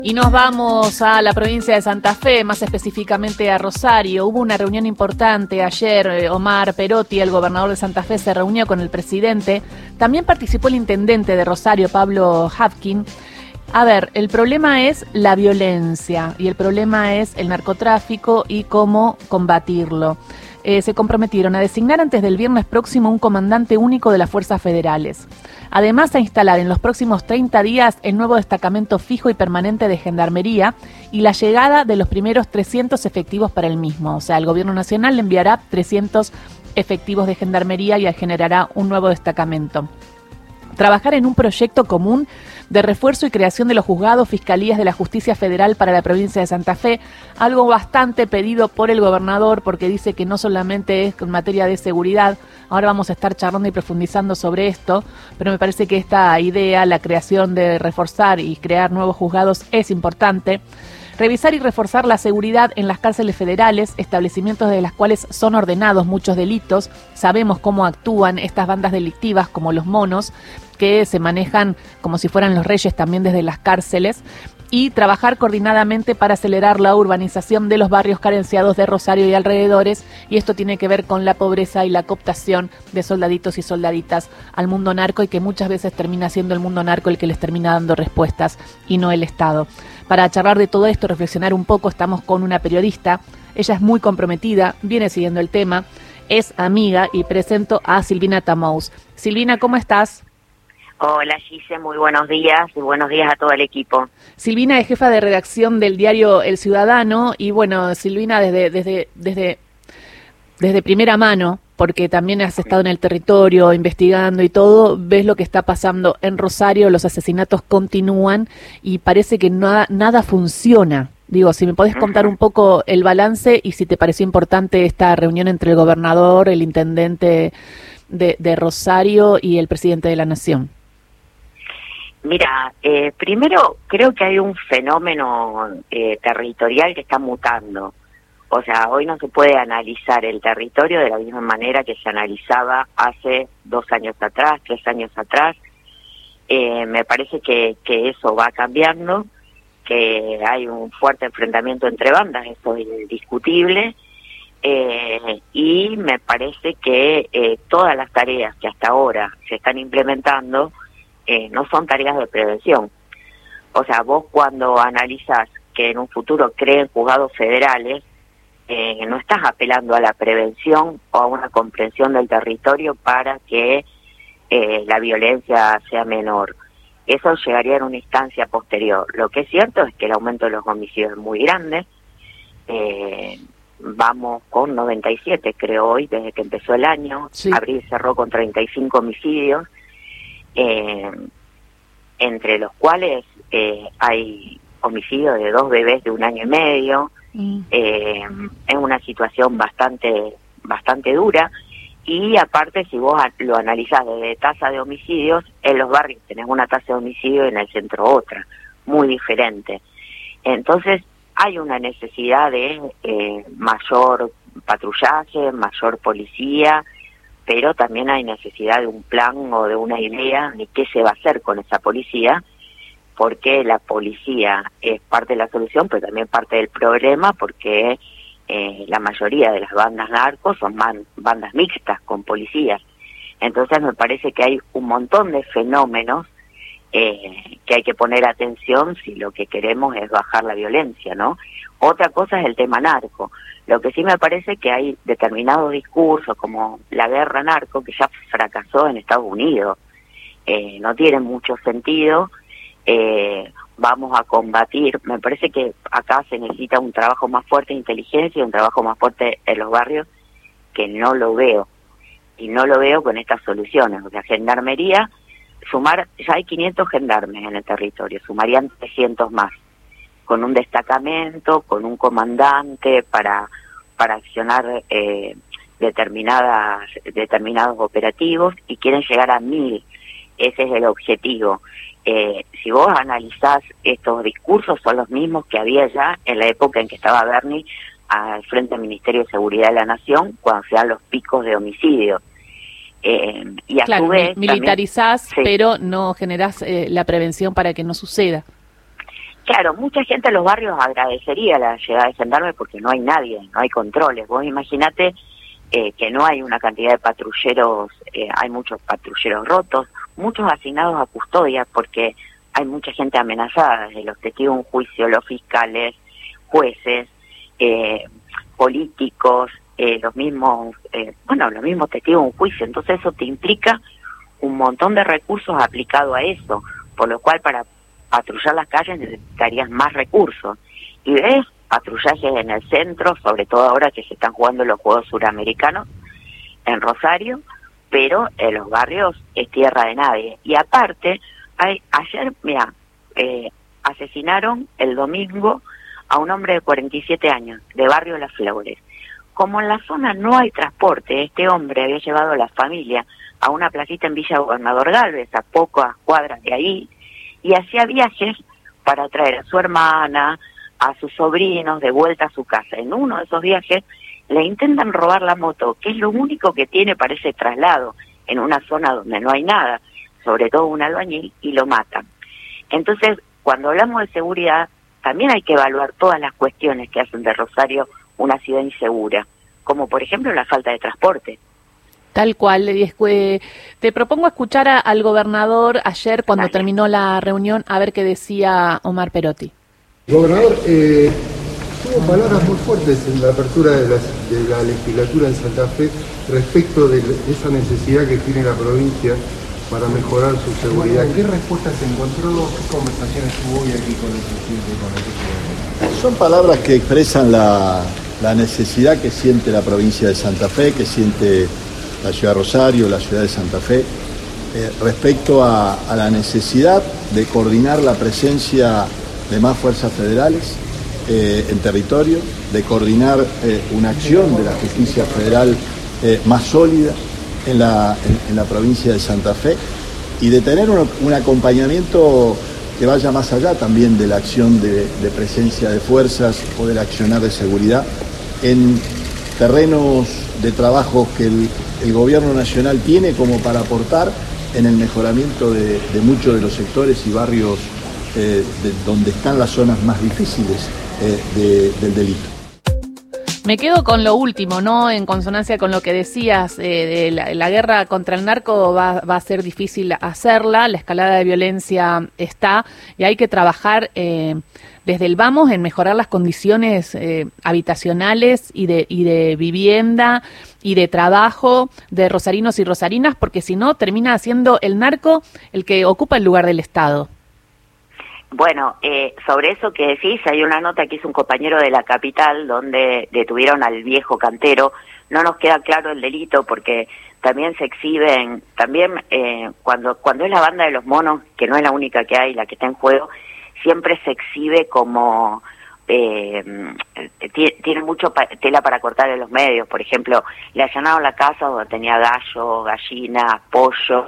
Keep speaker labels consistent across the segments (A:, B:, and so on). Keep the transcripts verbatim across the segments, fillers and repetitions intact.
A: Y nos vamos a la provincia de Santa Fe, más específicamente a Rosario. Hubo una reunión importante ayer. Omar Perotti, el gobernador de Santa Fe, se reunió con el presidente. También participó el intendente de Rosario, Pablo Hapkin. A ver, el problema es la violencia y el problema es el narcotráfico y cómo combatirlo. Eh, se comprometieron a designar antes del viernes próximo un comandante único de las fuerzas federales. Además, a instalar en los próximos treinta días el nuevo destacamento fijo y permanente de Gendarmería y la llegada de los primeros trescientos efectivos para el mismo. O sea, el gobierno nacional le enviará trescientos efectivos de Gendarmería y generará un nuevo destacamento. Trabajar en un proyecto común de refuerzo y creación de los juzgados, fiscalías de la justicia federal para la provincia de Santa Fe, algo bastante pedido por el gobernador porque dice que no solamente es en materia de seguridad. Ahora vamos a estar charlando y profundizando sobre esto, pero me parece que esta idea, la creación de reforzar y crear nuevos juzgados, es importante. Revisar y reforzar la seguridad en las cárceles federales, establecimientos de las cuales son ordenados muchos delitos. Sabemos cómo actúan estas bandas delictivas como los monos, que se manejan como si fueran los reyes también desde las cárceles. Y trabajar coordinadamente para acelerar la urbanización de los barrios carenciados de Rosario y alrededores, y esto tiene que ver con la pobreza y la cooptación de soldaditos y soldaditas al mundo narco, y que muchas veces termina siendo el mundo narco el que les termina dando respuestas y no el Estado. Para charlar de todo esto, reflexionar un poco, estamos con una periodista. Ella es muy comprometida, viene siguiendo el tema, es amiga, y presento a Silvina Tamous. Silvina, ¿cómo estás?
B: Hola Gise, muy buenos días y buenos días a todo el equipo.
A: Silvina es jefa de redacción del diario El Ciudadano y bueno, Silvina, desde, desde, desde, desde primera mano, porque también has estado en el territorio investigando y todo, ves lo que está pasando en Rosario, los asesinatos continúan y parece que nada, nada funciona. Digo, si me podés contar un poco el balance y si te pareció importante esta reunión entre el gobernador, el intendente de, de Rosario y el presidente de la Nación.
B: Mira, eh, primero creo que hay un fenómeno eh, territorial que está mutando. O sea, hoy no se puede analizar el territorio de la misma manera que se analizaba hace dos años atrás, tres años atrás. Eh, me parece que, que eso va cambiando, que hay un fuerte enfrentamiento entre bandas, eso es indiscutible. Eh, y me parece que eh, todas las tareas que hasta ahora se están implementando Eh, no son tareas de prevención. O sea, vos cuando analizás que en un futuro creen juzgados federales, eh, no estás apelando a la prevención o a una comprensión del territorio para que eh, la violencia sea menor. Eso llegaría en una instancia posterior. Lo que es cierto es que el aumento de los homicidios es muy grande. Eh, vamos con noventa y siete, creo hoy, desde que empezó el año.
A: Sí.
B: Abril cerró con treinta y cinco homicidios. Eh, entre los cuales eh, hay homicidios de dos bebés de un año y medio. Mm. Eh, es una situación bastante bastante dura, y aparte si vos lo analizás desde tasa de homicidios, en los barrios tenés una tasa de homicidio y en el centro otra, muy diferente. Entonces hay una necesidad de eh, mayor patrullaje, mayor policía, pero también hay necesidad de un plan o de una idea de qué se va a hacer con esa policía, porque la policía es parte de la solución, pero también parte del problema, porque eh, la mayoría de las bandas narcos son man, bandas mixtas con policías. Entonces me parece que hay un montón de fenómenos eh, que hay que poner atención si lo que queremos es bajar la violencia, ¿no? Otra cosa es el tema narco. Lo que sí me parece que hay determinados discursos, como la guerra narco, que ya fracasó en Estados Unidos. Eh, no tiene mucho sentido. Eh, vamos a combatir. Me parece que acá se necesita un trabajo más fuerte de inteligencia, un trabajo más fuerte en los barrios, que no lo veo. Y no lo veo con estas soluciones. O sea, gendarmería, sumar, ya hay quinientos gendarmes en el territorio, sumarían trescientos más, con un destacamento, con un comandante para para accionar eh, determinadas determinados operativos, y quieren llegar a mil. Ese es el objetivo. Eh, si vos analizás estos discursos, son los mismos que había ya en la época en que estaba Bernie al frente del Ministerio de Seguridad de la Nación, cuando se dan los picos de homicidio. Eh, y a
A: claro,
B: su vez
A: militarizás,
B: también, sí,
A: pero no generás eh, la prevención para que no suceda.
B: claro, mucha gente en los barrios agradecería la llegada de gendarmes porque no hay nadie, no hay controles. Vos imaginate eh, que no hay una cantidad de patrulleros, eh, hay muchos patrulleros rotos, muchos asignados a custodia porque hay mucha gente amenazada, desde los testigos de un juicio, los fiscales, jueces, eh, políticos, eh, los mismos, eh, bueno, los mismos testigos de un juicio. Entonces eso te implica un montón de recursos aplicados a eso, por lo cual para patrullar las calles necesitarías más recursos. Y ves patrullajes en el centro, sobre todo ahora que se están jugando los Juegos Suramericanos en Rosario, pero en los barrios es tierra de nadie. Y aparte, hay, ayer, mira, eh, asesinaron el domingo a un hombre de cuarenta y siete años, de Barrio Las Flores. Como en la zona no hay transporte, este hombre había llevado a la familia a una placita en Villa Gobernador Gálvez, a pocas cuadras de ahí, y hacía viajes para traer a su hermana, a sus sobrinos de vuelta a su casa. En uno de esos viajes le intentan robar la moto, que es lo único que tiene para ese traslado, en una zona donde no hay nada, sobre todo un albañil, y lo matan. Entonces, cuando hablamos de seguridad, también hay que evaluar todas las cuestiones que hacen de Rosario una ciudad insegura, como por ejemplo la falta de transporte.
A: Tal cual. Te propongo escuchar a, al gobernador ayer cuando Dale. terminó la reunión, a ver qué decía Omar Perotti.
C: Gobernador, eh, tuvo palabras muy fuertes en la apertura de la, de la legislatura en Santa Fe respecto de esa necesidad que tiene la provincia para mejorar su seguridad. ¿Qué respuestas encontró? ¿Qué conversaciones tuvo hoy aquí con el presidente? Con el presidente?
D: Son palabras que expresan la, la necesidad que siente la provincia de Santa Fe, que siente la ciudad de Rosario, la ciudad de Santa Fe, eh, respecto a, a la necesidad de coordinar la presencia de más fuerzas federales eh, en territorio, de coordinar eh, una acción de la justicia federal eh, más sólida en la, en, en la provincia de Santa Fe y de tener un, un acompañamiento que vaya más allá también de la acción de, de presencia de fuerzas o del accionar de seguridad en terrenos de trabajo que el, el gobierno nacional tiene como para aportar en el mejoramiento de, de muchos de los sectores y barrios eh, de, donde están las zonas más difíciles eh, de, del delito.
A: Me quedo con lo último, ¿no? En consonancia con lo que decías, eh, de la, la guerra contra el narco va, va a ser difícil hacerla, la escalada de violencia está y hay que trabajar eh, desde el vamos en mejorar las condiciones eh, habitacionales y de, y de vivienda y de trabajo de rosarinos y rosarinas, porque si no termina siendo el narco el que ocupa el lugar del Estado.
B: Bueno, eh, sobre eso que decís, hay una nota que hizo un compañero de La Capital donde detuvieron al viejo cantero. No nos queda claro el delito porque también se exhiben, también eh, cuando cuando es la banda de los monos, que no es la única que hay, la que está en juego, siempre se exhibe como eh, tiene mucho pa tela para cortar en los medios. Por ejemplo, le allanaron la casa donde tenía gallo, gallinas, pollos,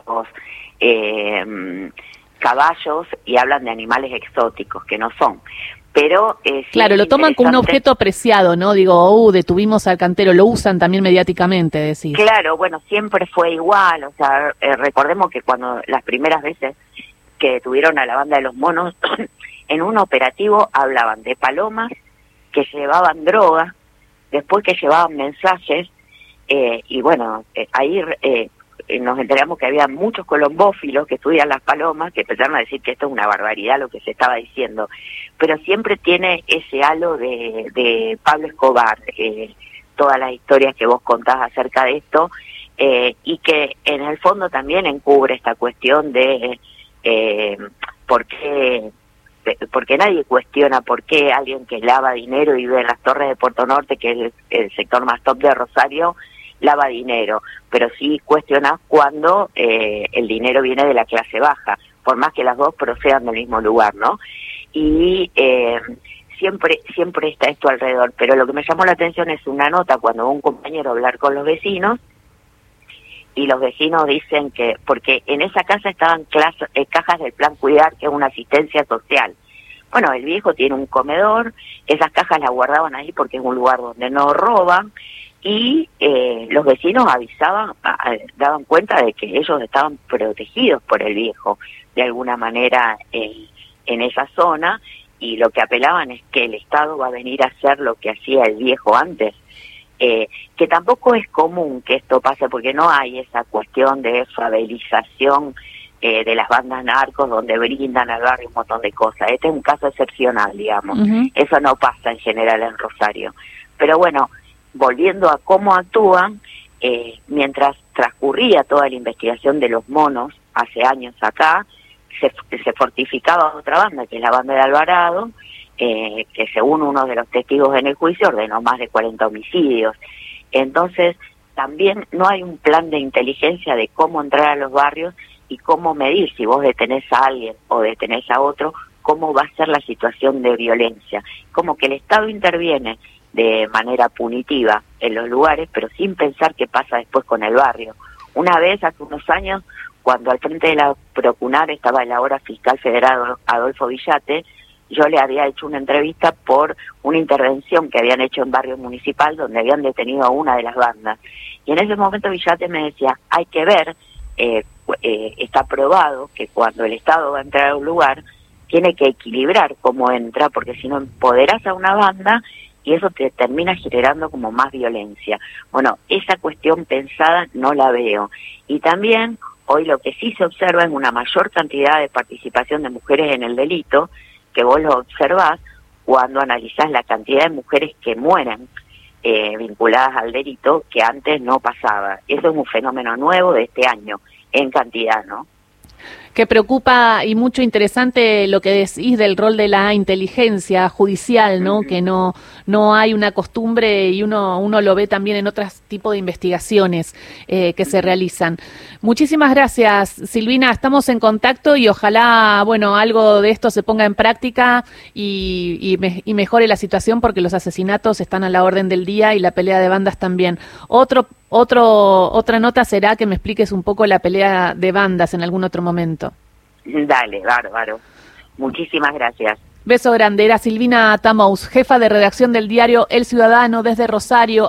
B: eh, caballos, y hablan de animales exóticos que no son. Pero eh, sí,
A: claro, lo toman como un objeto preciado, ¿no? Digo, uh, detuvimos al cantero, lo usan también mediáticamente, decís.
B: Claro, bueno, siempre fue igual, o sea, eh, recordemos que cuando las primeras veces que detuvieron a la banda de los monos, en un operativo hablaban de palomas que llevaban droga, después que llevaban mensajes, eh, y bueno, eh, ahí eh, nos enteramos que había muchos colombófilos que estudian las palomas, que empezaron a decir que esto es una barbaridad lo que se estaba diciendo, pero siempre tiene ese halo de, de Pablo Escobar, eh, todas las historias que vos contás acerca de esto, eh, y que en el fondo también encubre esta cuestión de eh, por qué, porque nadie cuestiona por qué alguien que lava dinero y vive en las Torres de Puerto Norte, que es el, el sector más top de Rosario, lava dinero, pero sí cuestionas cuando eh, el dinero viene de la clase baja, por más que las dos procedan del mismo lugar, ¿no? Y eh, siempre siempre está esto alrededor, pero lo que me llamó la atención es una nota cuando un compañero hablar con los vecinos, y los vecinos dicen que, porque en esa casa estaban clase, eh, cajas del Plan Cuidar, que es una asistencia social. Bueno, el viejo tiene un comedor, esas cajas las guardaban ahí porque es un lugar donde no roban, y eh, los vecinos avisaban, a, daban cuenta de que ellos estaban protegidos por el viejo de alguna manera eh, en esa zona, y lo que apelaban es que el Estado va a venir a hacer lo que hacía el viejo antes, eh, que tampoco es común que esto pase, porque no hay esa cuestión de favelización eh, de las bandas narcos donde brindan al barrio un montón de cosas. Este es un caso excepcional, digamos. Uh-huh. Eso no pasa en general en Rosario. Pero bueno, volviendo a cómo actúan, eh, mientras transcurría toda la investigación de los monos hace años acá, se, se fortificaba otra banda, que es la banda de Alvarado, eh, que según uno de los testigos en el juicio ordenó más de cuarenta homicidios. Entonces, también no hay un plan de inteligencia de cómo entrar a los barrios y cómo medir si vos detenés a alguien o detenés a otro, cómo va a ser la situación de violencia. Como que el Estado interviene de manera punitiva en los lugares, pero sin pensar qué pasa después con el barrio. Una vez, hace unos años, cuando al frente de la Procunar estaba el ahora fiscal federal Adolfo Villate, yo le había hecho una entrevista por una intervención que habían hecho en Barrio Municipal donde habían detenido a una de las bandas. Y en ese momento Villate me decía, hay que ver, eh, eh, está probado que cuando el Estado va a entrar a un lugar, tiene que equilibrar cómo entra, porque si no empoderás a una banda y eso te termina generando como más violencia. Bueno, esa cuestión pensada no la veo. Y también hoy lo que sí se observa es una mayor cantidad de participación de mujeres en el delito, que vos lo observás cuando analizás la cantidad de mujeres que mueren eh, vinculadas al delito, que antes no pasaba. Eso es un fenómeno nuevo de este año, en cantidad, ¿no?
A: Que preocupa y mucho interesante lo que decís del rol de la inteligencia judicial, ¿no? Uh-huh. Que no no hay una costumbre y uno uno lo ve también en otros tipos de investigaciones eh, que uh-huh. se realizan. Muchísimas gracias, Silvina. Estamos en contacto y ojalá, bueno, algo de esto se ponga en práctica y, y, me, y mejore la situación, porque los asesinatos están a la orden del día y la pelea de bandas también. Otro Otro, otra nota será que me expliques un poco la pelea de bandas en algún otro momento.
B: Dale, bárbaro. Muchísimas gracias.
A: Beso grande. Era Silvina Tamous, jefa de redacción del diario El Ciudadano desde Rosario.